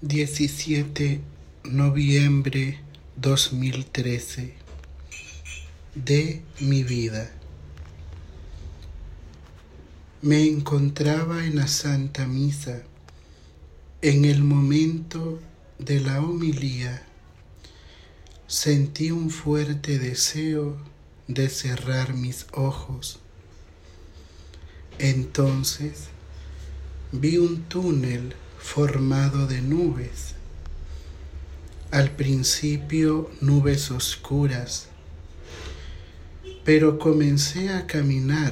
17 noviembre 2013 de mi vida. Me encontraba en la Santa Misa, en el momento de la homilía. Sentí un fuerte deseo de cerrar mis ojos. Entonces vi un túnel formado de nubes. Al principio nubes oscuras, pero comencé a caminar.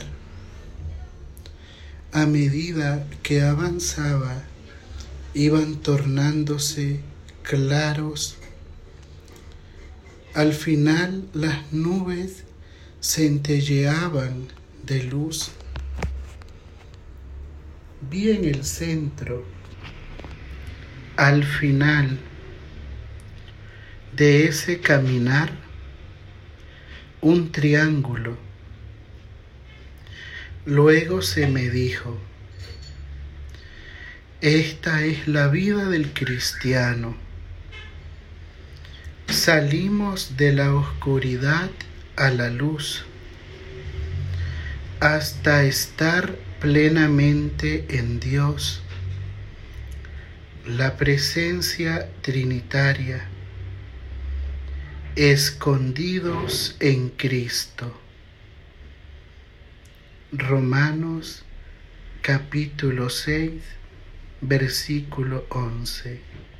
A medida que avanzaba, iban tornándose claros. Al final las nubes centelleaban de luz. Vi en el centro, al final de ese caminar, un triángulo. Luego se me dijo: esta es la vida del cristiano. Salimos de la oscuridad a la luz hasta estar plenamente en Dios, la presencia trinitaria, escondidos en Cristo. Romanos capítulo 6, versículo 11.